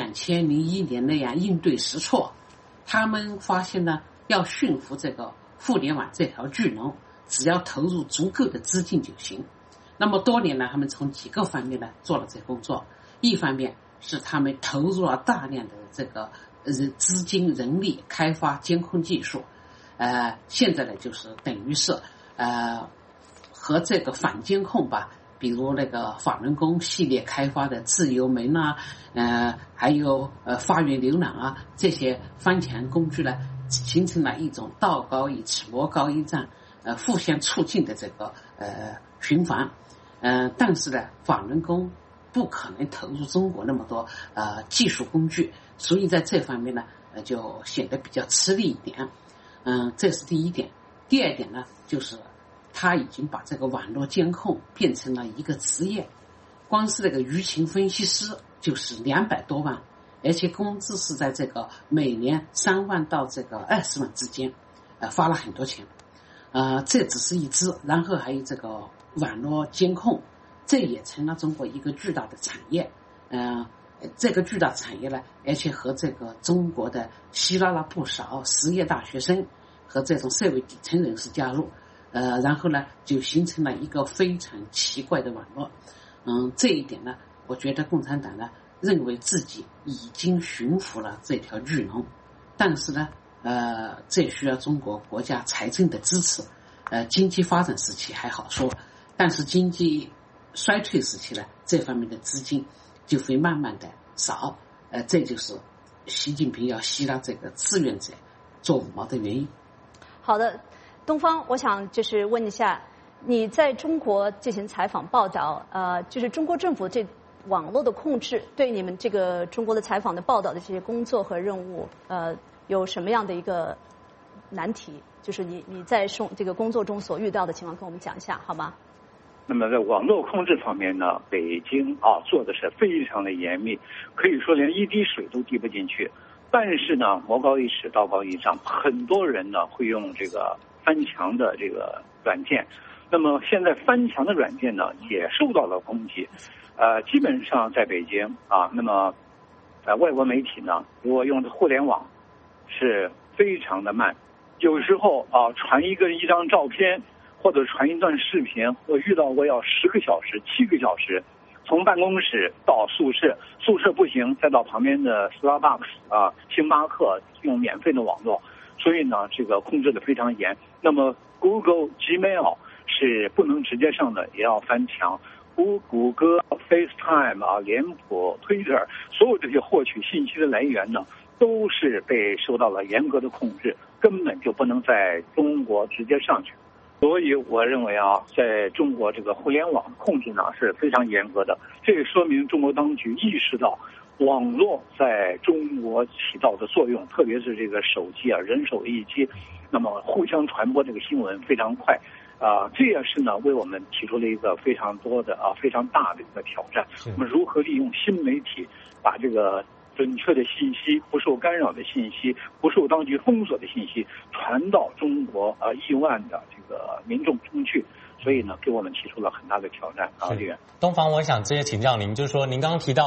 2001年那样应对时错。他们发现呢，要驯服这个互联网这条巨龙，只要投入足够的资金就行。那么多年来，他们从几个方面呢做了这工作。一方面是他们投入了大量的这个资金人力开发监控技术，现在呢就是等于是和这个反监控吧，比如那个法轮功系列开发的自由门啊，还有发源浏览啊，这些翻墙工具呢，形成了一种道高一尺魔高一丈，互相促进的这个循环。但是呢，法轮功不可能投入中国那么多技术工具，所以在这方面呢，就显得比较吃力一点。这是第一点。第二点呢，就是他已经把这个网络监控变成了一个职业，光是那个舆情分析师就是200多万，而且工资是在这个每年3万到这个20万之间，发了很多钱。这只是一支，然后还有这个网络监控，这也成了中国一个巨大的产业。这个巨大产业呢，而且和这个中国的吸纳了不少实业大学生和这种社会底层人士加入。然后呢，就形成了一个非常奇怪的网络。这一点呢，我觉得共产党呢认为自己已经驯服了这条巨龙，但是呢，这需要中国国家财政的支持。经济发展时期还好说，但是经济衰退时期呢，这方面的资金就会慢慢的少。这就是习近平要吸纳这个志愿者做5毛的原因。 好的。东方，我想就是问一下，你在中国进行采访报道，就是中国政府这网络的控制，对你们这个中国的采访的报道的这些工作和任务，有什么样的一个难题？就是你在这个工作中所遇到的情况，跟我们讲一下好吗？ 那么在网络控制方面呢，北京做的是非常的严密，可以说连一滴水都滴不进去。但是呢，魔高一尺，道高一丈，很多人呢会用这个翻墙的这个软件，那么现在翻墙的软件呢也受到了攻击，基本上在北京那么外国媒体呢，如果用的互联网是非常的慢，有时候传一张照片或者传一段视频，我遇到过要10个小时、7个小时，从办公室到宿舍，宿舍不行再到旁边的 Starbucks 星巴克用免费的网络。所以呢，这个控制的非常严。那么 Google Gmail 是不能直接上的，也要翻墙。谷歌、FaceTime 脸谱、Twitter 所有这些获取信息的来源呢，都是被受到了严格的控制，根本就不能在中国直接上去。所以我认为在中国这个互联网控制呢是非常严格的。这也说明中国当局意识到网络在中国起到的作用，特别是这个手机人手一机，那么互相传播这个新闻非常快，这也是呢为我们提出了一个非常多的非常大的一个挑战。那么如何利用新媒体把这个准确的信息、不受干扰的信息、不受当局封锁的信息传到中国亿万的这个民众中去？所以呢，给我们提出了很大的挑战。李远， 东方，我想直接请教您，就是说您刚刚提到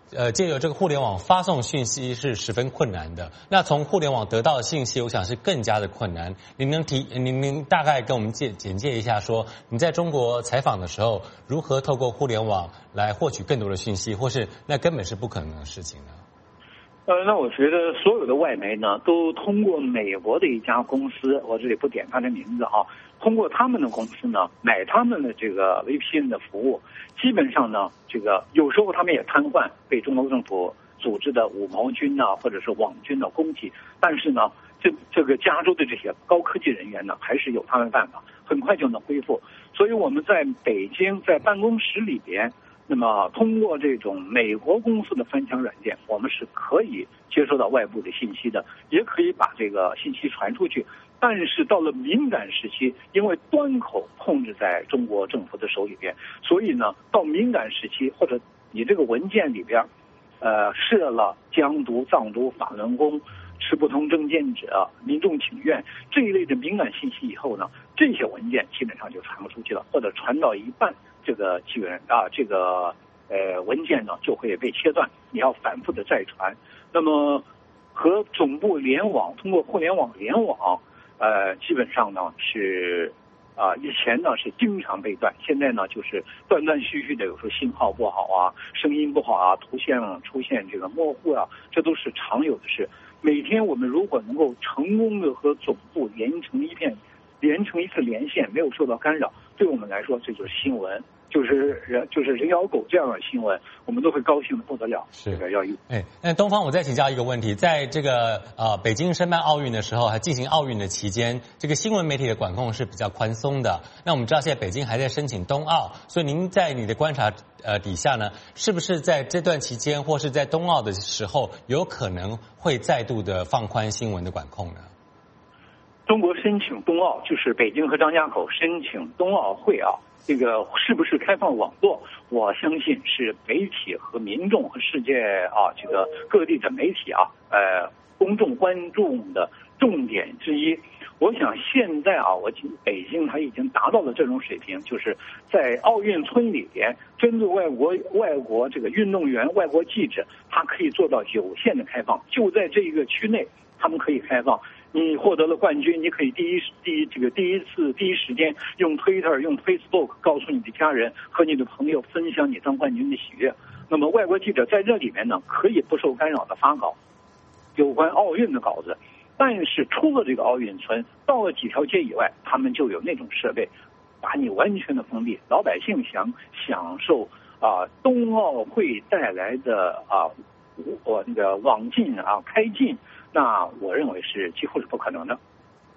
借由这个互联网发送讯息是十分困难的。那从互联网得到的信息，我想是更加的困难。您大概跟我们简介一下，说你在中国采访的时候，如何透过互联网来获取更多的讯息，或是那根本是不可能的事情呢？ 那我觉得所有的外媒呢，都通过美国的一家公司，我这里不点他的名字啊，通过他们的公司呢，买他们的这个 VPN 的服务，基本上呢，这个有时候他们也瘫痪被中国政府组织的五毛军呐，或者是网军的攻击，但是呢，这个加州的这些高科技人员呢，还是有他们办法，很快就能恢复。所以我们在北京在办公室里边。那么，通过这种美国公司的翻墙软件，我们是可以接收到外部的信息的，也可以把这个信息传出去。但是到了敏感时期，因为端口控制在中国政府的手里边，所以呢，到敏感时期或者你这个文件里边，设了疆独、藏独、法轮功、持不同政见者、民众请愿这一类的敏感信息以后呢，这些文件基本上就传不出去了，或者传到一半。这个基本这个文件呢就会被切断，你要反复的再传。那么和总部联网，通过互联网联网，基本上呢是以前呢是经常被断，现在呢就是断断续续的，有时候信号不好啊，声音不好啊，图像出现这个模糊啊，这都是常有的事。每天我们如果能够成功的和总部连成一次连线，没有受到干扰，对我们来说这就是新闻。就是人咬狗这样的新闻，我们都会高兴的不得了。 是这个要有。 那东方，我再请教一个问题，在这个北京申办奥运的时候，还进行奥运的期间，这个新闻媒体的管控是比较宽松的。那我们知道现在北京还在申请冬奥，所以您在你的观察底下呢，是不是在这段期间或是在冬奥的时候，有可能会再度的放宽新闻的管控呢？ 中国申请冬奥，就是北京和张家口申请冬奥会啊。这个是不是开放网络？我相信是媒体和民众和世界这个各地的媒体公众关注的重点之一。我想现在北京它已经达到了这种水平，就是在奥运村里边，针对外国这个运动员、外国记者，它可以做到有限的开放，就在这个区内，他们可以开放。你获得了冠军，你可以第一时间用 Twitter 用 Facebook 告诉你的家人和你的朋友分享你当冠军的喜悦。那么外国记者在这里面呢，可以不受干扰的发稿有关奥运的稿子，但是出了这个奥运村，到了几条街以外，他们就有那种设备，把你完全的封闭，老百姓想享受冬奥会带来的那个网禁开禁。那我认为是几乎是不可能的。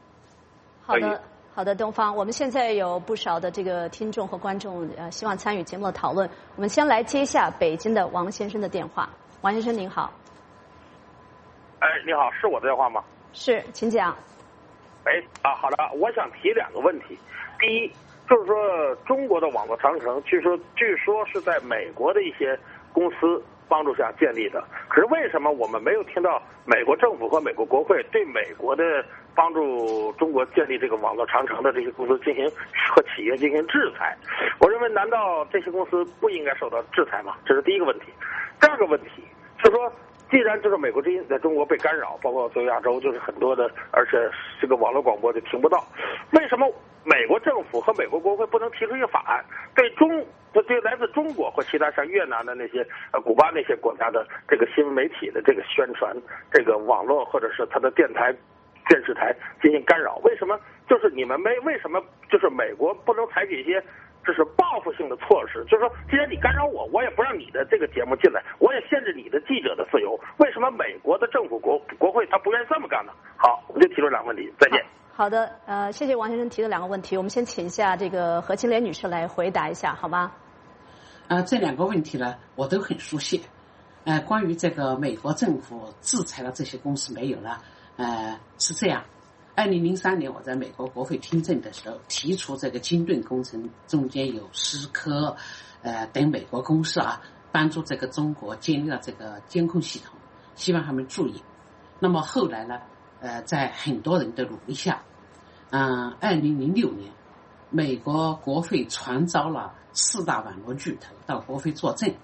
好的，东方，我们现在有不少的这个听众和观众希望参与节目的讨论。我们先来接一下北京的王先生的电话。王先生您好。 你好，是我的电话吗？ 是，请讲。 好的，我想提两个问题。第一，就是说中国的网络长城，据说是在美国的一些公司帮助下建立的，可是为什么我们没有听到美国政府和美国国会对美国的帮助中国建立这个网络长城的这些公司和企业进行制裁？我认为难道这些公司不应该受到制裁吗？这是第一个问题。第二个问题就是说，既然这个美国之音在中国被干扰，包括在亚洲就是很多的，而且这个网络广播就听不到，为什么美国政府和美国国会不能提出一个法案，对来自中国或其他像越南的那些古巴那些国家的这个新闻媒体的这个宣传，这个网络或者是它的电视台进行干扰？为什么就是为什么就是美国不能采取一些就是报复性的措施？就是说，既然你干扰我也不让你的这个节目进来，我也限制你的记者的自由。为什么美国的政府国会他不愿意这么干呢？好，我就提出两个问题，再见。 好的，谢谢王先生提的两个问题，我们先请一下这个何青莲女士来回答一下，好吗？ 这两个问题呢，我都很熟悉。关于这个美国政府制裁了这些公司没有呢？是这样，2003年我在美国国会听证的时候提出这个金盾工程中间有思科等美国公司帮助这个中国建立了这个监控系统，希望他们注意。那么后来呢，在很多人的努力下，2006年美国国会传召了4大网络巨头到国会作证，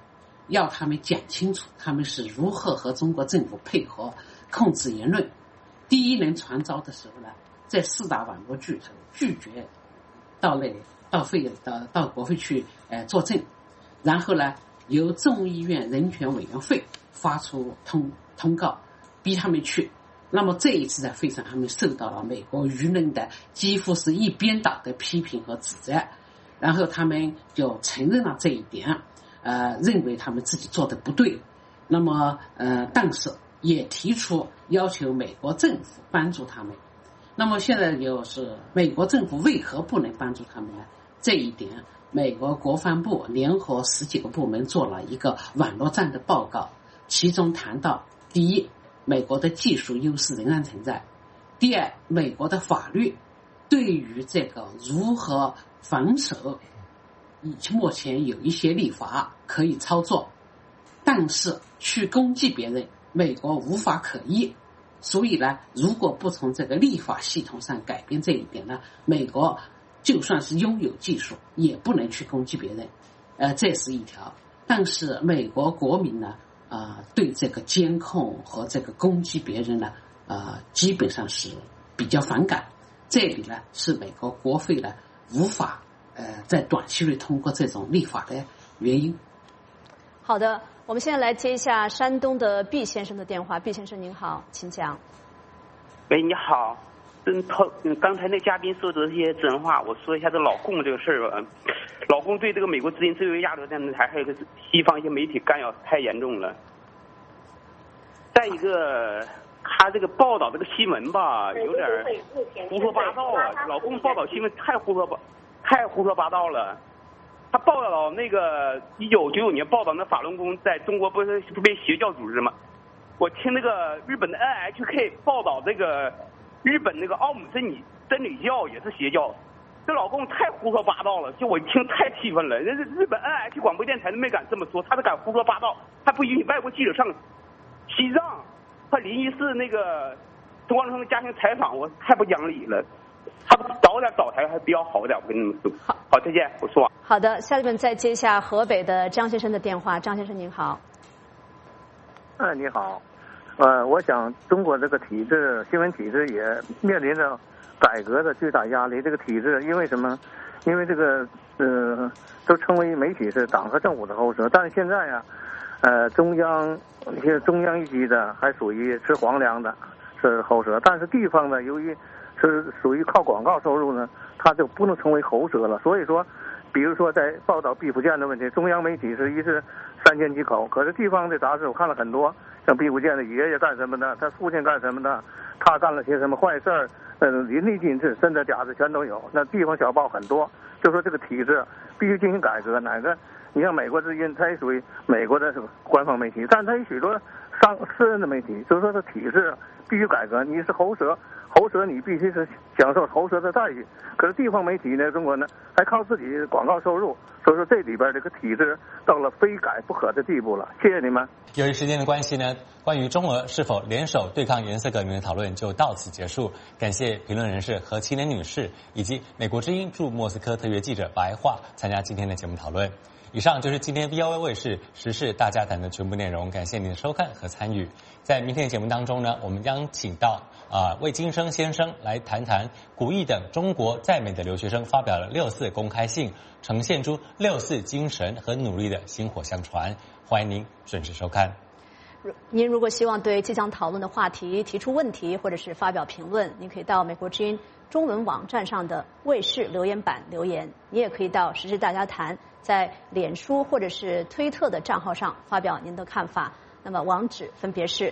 要他们讲清楚他们是如何和中国政府配合控制言论。第一轮传召的时候呢，这4大网络巨头拒绝到国会去作证，然后呢，由众议院人权委员会发出通告，逼他们去。那么这一次在会上，他们受到了美国舆论的几乎是一边倒的批评和指责，然后他们就承认了这一点，认为他们自己做的不对。那么但是也提出要求美国政府帮助他们。那么现在就是美国政府为何不能帮助他们呢？这一点，美国国防部联合10几个部门做了一个网络战的报告，其中谈到：第一，美国的技术优势仍然存在；第二，美国的法律对于这个如何防守，目前有一些立法可以操作，但是去攻击别人，美国无法可依。所以呢，如果不从这个立法系统上改变这一点呢，美国就算是拥有技术，也不能去攻击别人。这是一条。但是美国国民呢，对这个监控和这个攻击别人呢，基本上是比较反感。这里呢，是美国国会呢无法在短期内通过这种立法的原因。 好的，我们现在来接一下山东的毕先生的电话。毕先生您好，请讲。 喂，你好。刚才那嘉宾说的这些真话，我说一下这老共这个事儿吧。老共对这个美国之音自由亚洲电视台还有个西方一些媒体干扰太严重了。再一个，他这个报道这个新闻吧，有点胡说八道啊！老共报道新闻太胡说八道了。他报道那个1995年报道那法轮功在中国不被邪教组织吗？我听那个日本的 NHK 报道这个日本那个奥姆真理教也是邪教，这老共太胡说八道了，就我听太气愤了。人家日本 NHK 广播电台都没敢这么说，他都敢胡说八道，还不允许外国记者上西藏和临沂市那个中关村的家庭采访，我太不讲理了。他早点倒台还比较好点，我跟你们说。好，再见，我说完。 好的，下面再接一下河北的张先生的电话。张先生您好。 你好。我想中国这个体制，新闻体制也面临着改革的巨大压力。这个体制因为什么？因为这个都称为媒体是党和政府的喉舌，但是现在呀，中央一级的还属于吃皇粮的，是喉舌，但是地方呢，由于是属于靠广告收入呢，它就不能成为喉舌了。所以说，比如说在报道毕福剑的问题，中央媒体是三缄其口，可是地方的杂志我看了很多，像毕福剑的爷爷干什么的，他父亲干什么的，他干了些什么坏事儿，淋漓尽致，真的假的全都有。那地方小报很多，就说这个体制必须进行改革。哪个？你像美国之音，它也属于美国的官方媒体，但它有许多私人的媒体，就是说这体制必须改革。你是喉舌你必须是享受喉舌的待遇。可是地方媒体呢，中国呢还靠自己广告收入，所以说这里边这个体制到了非改不可的地步了。谢谢你们。 由于时间的关系呢，关于中俄是否联手对抗颜色革命的讨论就到此结束。感谢评论人士何青莲女士以及美国之音驻莫斯科特约记者白桦参加今天的节目讨论。以上就是今天 VOA 卫视时事大家谈的全部内容，感谢您的收看和参与。在明天的节目当中呢，我们将请到魏金生先生来谈谈古毅等中国在美的留学生发表了6·4公开信，呈现出6·4精神和努力的薪火相传。欢迎您准时收看。 您如果希望对即将讨论的话题提出问题或者是发表评论，您可以到美国之音中文网站上的卫视留言板留言，你也可以到时事大家谈在脸书或者是推特的账号上发表您的看法。那么网址分别是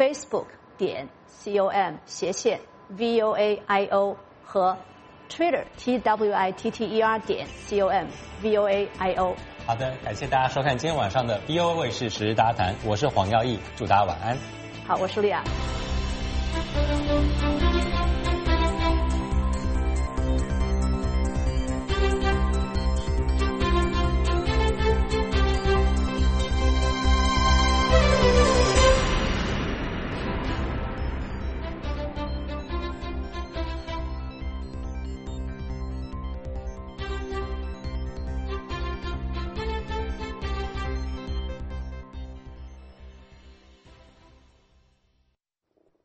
facebook.com/VOAIO 和 Twitter TWITTER.com/VOAIO。 好的，感谢大家收看今天晚上的 VOA 卫视时事大家谈，我是黄耀义，祝大家晚安。 好，我是莉亚。